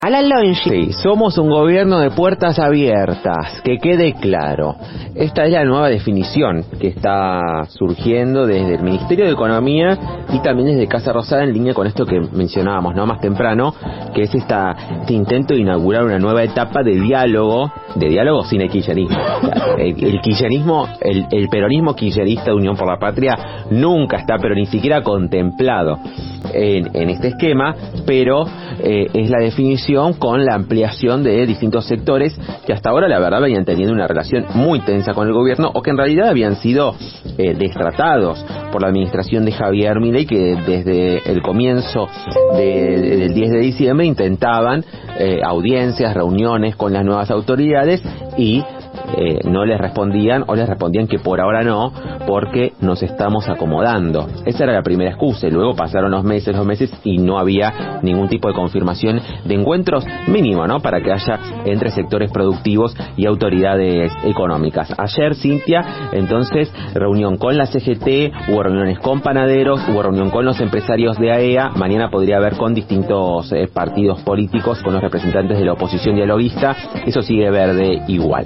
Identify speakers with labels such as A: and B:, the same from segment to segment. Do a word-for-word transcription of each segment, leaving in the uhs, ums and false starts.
A: Alan Longi.
B: Sí, somos un gobierno de puertas abiertas, que quede claro. Esta es la nueva definición que está surgiendo desde el Ministerio de Economía y también desde Casa Rosada, en línea con esto que mencionábamos, ¿no?, más temprano, que es esta, este intento de inaugurar una nueva etapa de diálogo, de diálogo sin el kirchnerismo. El, el kirchnerismo, el, el peronismo kirchnerista de Unión por la Patria nunca está, pero ni siquiera contemplado en, en este esquema, pero eh, es la definición con la ampliación de distintos sectores que hasta ahora la verdad venían teniendo una relación muy tensa con el gobierno, o que en realidad habían sido eh, destratados por la administración de Javier Milei, que desde el comienzo de, de, del diez de diciembre intentaban eh, audiencias, reuniones con las nuevas autoridades y Eh, no les respondían, o les respondían que por ahora no, porque nos estamos acomodando. Esa era la primera excusa, y luego pasaron los meses, los meses, y no había ningún tipo de confirmación de encuentros mínimo, ¿no?, para que haya entre sectores productivos y autoridades económicas. Ayer, Cintia, entonces, reunión con la C G T, hubo reuniones con panaderos, hubo reunión con los empresarios de A E A, mañana podría haber con distintos eh, partidos políticos, con los representantes de la oposición dialoguista. Eso sigue verde igual.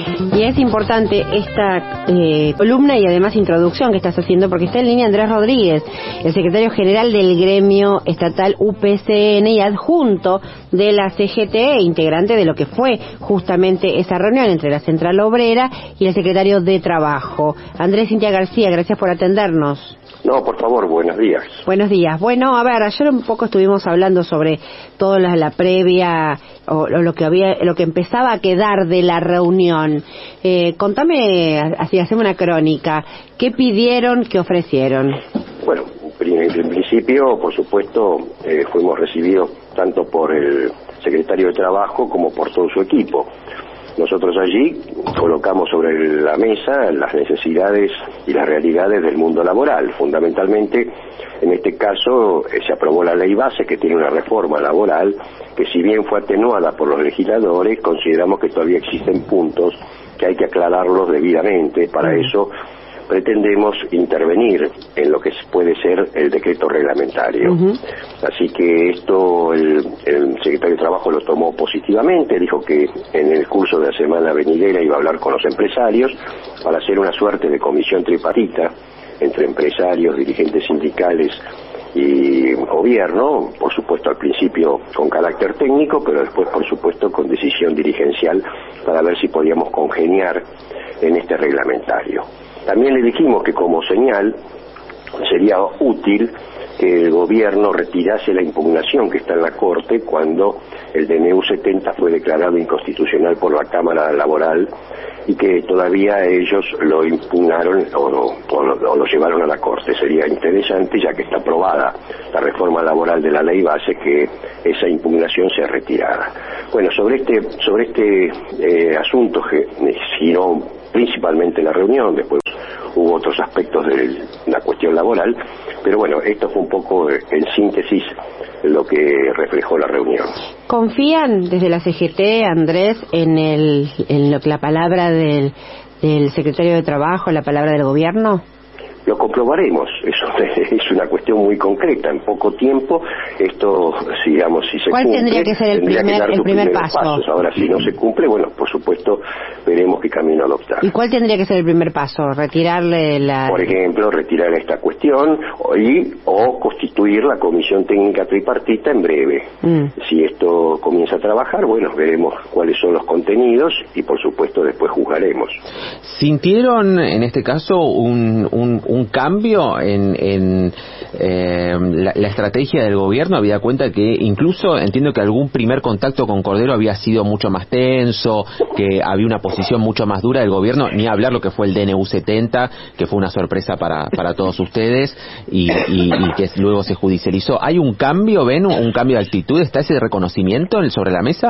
A: Y es importante esta eh, columna y además introducción que estás haciendo, porque está en línea Andrés Rodríguez, el secretario general del gremio estatal U P C N y adjunto de la C G T, integrante de lo que fue justamente esa reunión entre la Central Obrera y el secretario de Trabajo. Andrés, Cintia García, gracias por atendernos.
C: No, por favor, buenos días.
A: Buenos días. Bueno, a ver, ayer un poco estuvimos hablando sobre toda la, la previa o, o lo que había, lo que empezaba a quedar de la reunión. Eh, contame, así hacemos una crónica. ¿Qué pidieron, qué ofrecieron?
C: Bueno, en principio, por supuesto, eh, fuimos recibidos tanto por el secretario de Trabajo como por todo su equipo. Nosotros allí colocamos sobre la mesa las necesidades y las realidades del mundo laboral. Fundamentalmente, en este caso, eh, se aprobó la ley base, que tiene una reforma laboral, que si bien fue atenuada por los legisladores, consideramos que todavía existen puntos que hay que aclararlos debidamente. Para eso pretendemos intervenir en lo que puede ser el decreto reglamentario. Uh-huh. Así que esto el, el secretario de Trabajo lo tomó positivamente, dijo que en el curso de la semana venidera iba a hablar con los empresarios para hacer una suerte de comisión tripartita entre empresarios, dirigentes sindicales y gobierno, por supuesto al principio con carácter técnico, pero después por supuesto con decisión dirigencial para ver si podíamos congeniar en este reglamentario. También le dijimos que como señal sería útil que el gobierno retirase la impugnación que está en la Corte cuando el D N U setenta fue declarado inconstitucional por la Cámara Laboral y que todavía ellos lo impugnaron o lo, o lo, o lo llevaron a la Corte. Sería interesante, ya que está aprobada la reforma laboral de la ley base, que esa impugnación se retirara. Bueno, sobre este, sobre este eh, asunto que giró principalmente la reunión, después hubo otros aspectos de la cuestión laboral, pero bueno, esto fue un poco en síntesis lo que reflejó la reunión.
A: ¿Confían desde la C G T, Andrés, en, el, en lo que la palabra del, del secretario de Trabajo, la palabra del gobierno?
C: Lo comprobaremos, eso es una cuestión muy concreta. En poco tiempo, esto, digamos, si se
A: ¿Cuál
C: cumple,
A: tendría que ser el primer,
C: que
A: el primer paso?
C: Pasos. Ahora, si no se cumple, bueno, por supuesto, veremos qué camino adoptar.
A: ¿Y cuál tendría que ser el primer paso? ¿Retirarle la...?
C: Por ejemplo, retirar esta cuestión y, o constituir la comisión técnica tripartita en breve. Mm. Si esto comienza a trabajar, bueno, veremos cuáles son los contenidos y, por supuesto, después juzgaremos.
B: ¿Sintieron, en este caso, un... un un cambio en, en eh, la, la estrategia del gobierno? Había cuenta que incluso entiendo que algún primer contacto con Cordero había sido mucho más tenso, que había una posición mucho más dura del gobierno, ni hablar lo que fue el D N U setenta, que fue una sorpresa para, para todos ustedes y, y, y que luego se judicializó. ¿Hay un cambio, ven, un cambio de actitud? ¿Está ese reconocimiento sobre la mesa?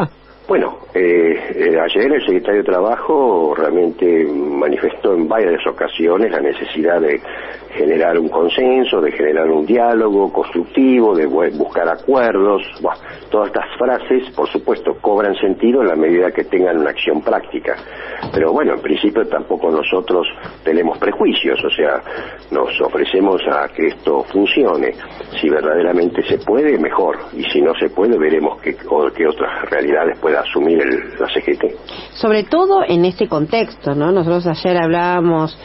C: Bueno, eh, eh, ayer el secretario de Trabajo realmente manifestó en varias ocasiones la necesidad de generar un consenso, de generar un diálogo constructivo, de buscar acuerdos. Bueno, todas estas frases, por supuesto, cobran sentido en la medida que tengan una acción práctica. Pero bueno, en principio tampoco nosotros tenemos prejuicios, o sea, nos ofrecemos a que esto funcione. Si verdaderamente se puede, mejor. Y si no se puede, veremos qué, o qué otras realidades puede asumir el, la C G T.
A: Sobre todo en este contexto, ¿no? Nosotros ayer hablábamos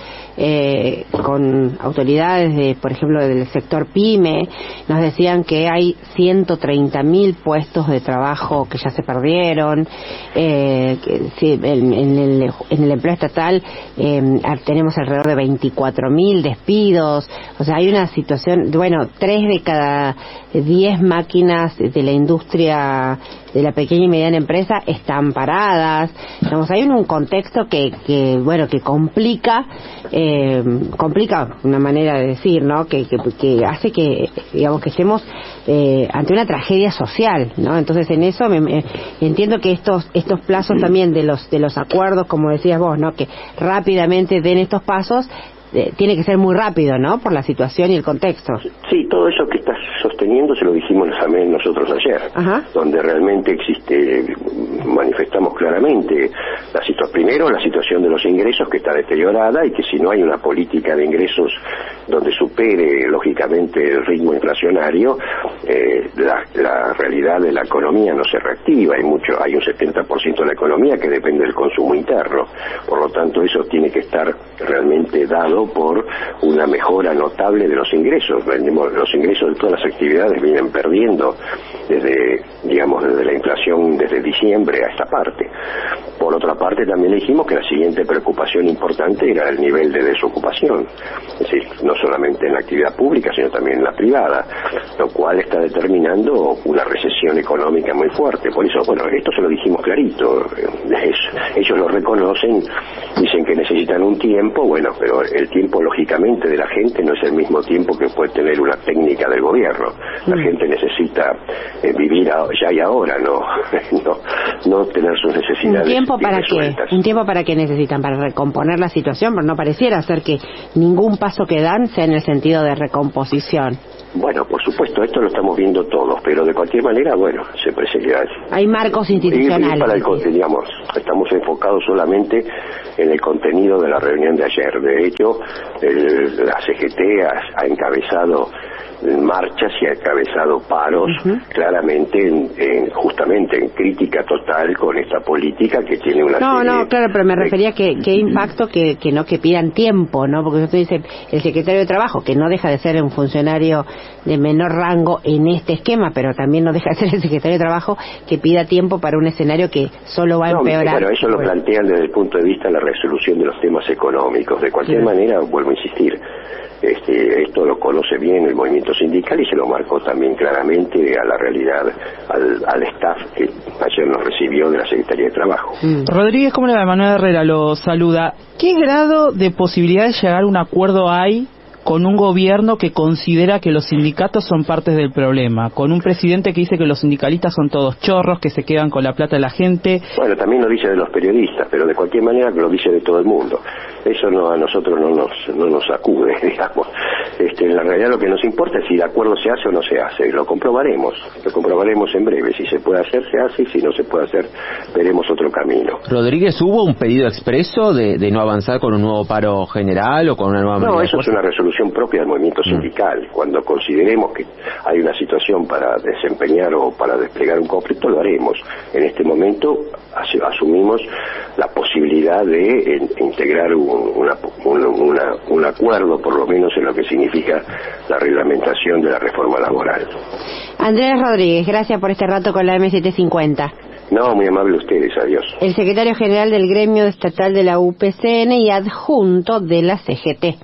A: eh, con autoridades de, por ejemplo, del sector PYME, nos decían que hay ciento treinta mil puestos de trabajo que ya se perdieron, eh, que, sí, en, en, el, en el empleo estatal eh, tenemos alrededor de veinticuatro mil despidos, o sea, hay una situación, bueno, tres de cada diez máquinas de la industria de la pequeña y mediana empresa están paradas. Digamos, hay un, un contexto que, que, bueno, que complica, eh, complica una manera de decir, ¿no? Que, que, que hace que, digamos, que estemos eh, ante una tragedia social, ¿no? Entonces, en eso me, me, entiendo que estos estos plazos también de los de los acuerdos, como decías vos, ¿no? Que rápidamente den estos pasos. Eh, tiene que ser muy rápido, ¿no? Por la situación y el contexto.
C: Sí, todo eso que estás sosteniendo se lo dijimos también nosotros ayer, Ajá. donde realmente existe, manifestamos claramente, la situa- primero la situación de los ingresos que está deteriorada y que si no hay una política de ingresos donde supere lógicamente el ritmo inflacionario, eh, la, la realidad de la economía no se reactiva, hay mucho, hay un setenta por ciento de la economía que depende del consumo interno, por lo tanto eso tiene que estar realmente dado por una mejora notable de los ingresos. Los ingresos de todas las actividades vienen perdiendo desde, digamos, desde la inflación desde diciembre a esta parte. Por otra parte, también dijimos que la siguiente preocupación importante era el nivel de desocupación, es decir, no solamente en la actividad pública, sino también en la privada, lo cual está determinando una recesión económica muy fuerte. Por eso, bueno, esto se lo dijimos clarito, es, ellos lo reconocen, dicen que necesitan un tiempo, bueno, pero el tiempo, lógicamente, de la gente no es el mismo tiempo que puede tener una técnica del gobierno. La mm. gente necesita eh, vivir a, ya y ahora, no, no, no tener sus necesidades.
A: ¿Un tiempo para qué? ¿Un tiempo para qué necesitan? Para recomponer la situación, pero no pareciera ser que ningún paso que dan sea en el sentido de recomposición.
C: Bueno, por supuesto, esto lo estamos viendo todos, pero de cualquier manera, bueno, se presenta.
A: Hay marcos institucionales.
C: Y para el, digamos, estamos enfocados solamente en el contenido de la reunión de ayer. De hecho, el, la C G T ha, ha encabezado marchas y ha encabezado paros, uh-huh. claramente, en, en, justamente en crítica total con esta política que tiene una
A: No,
C: serie
A: no, claro, pero me refería que qué impacto que, que no que pidan tiempo, ¿no? Porque usted dice, el secretario de Trabajo, que no deja de ser un funcionario de menor rango en este esquema, pero también no deja de ser el secretario de Trabajo, que pida tiempo para un escenario que solo va a empeorar.
C: No, bueno, eso lo plantean desde el punto de vista de la resolución de los temas económicos. De cualquier sí. manera, vuelvo a insistir, Este, esto lo conoce bien el movimiento sindical y se lo marcó también claramente a la realidad, al, al staff que ayer nos recibió de la Secretaría de Trabajo.
D: Mm. Rodríguez, ¿cómo le va? Manuel Herrera lo saluda. ¿Qué grado de posibilidad de llegar a un acuerdo hay con un gobierno que considera que los sindicatos son partes del problema, con un presidente que dice que los sindicalistas son todos chorros, que se quedan con la plata de la gente?
C: Bueno, también lo dice de los periodistas, pero de cualquier manera lo dice de todo el mundo. Eso no a nosotros no nos no nos sacude, digamos. Este, en la realidad lo que nos importa es si el acuerdo se hace o no se hace, y lo comprobaremos, lo comprobaremos en breve. Si se puede hacer, se hace, y si no se puede hacer, veremos otro camino.
B: Rodríguez, ¿hubo un pedido expreso de, de no avanzar con un nuevo paro general o con una nueva medida?
C: No, eso es una resolución propia del movimiento sindical. Mm. Cuando consideremos que hay una situación para desempeñar o para desplegar un conflicto, lo haremos. En este momento asumimos la posibilidad de en, integrar un, una, una, una, un acuerdo, por lo menos en lo que significa la reglamentación de la reforma laboral.
A: Andrés Rodríguez, gracias por este rato con la M setecientos cincuenta.
C: No, muy amable ustedes, adiós.
A: El secretario general del gremio estatal de la U P C N y adjunto de la C G T.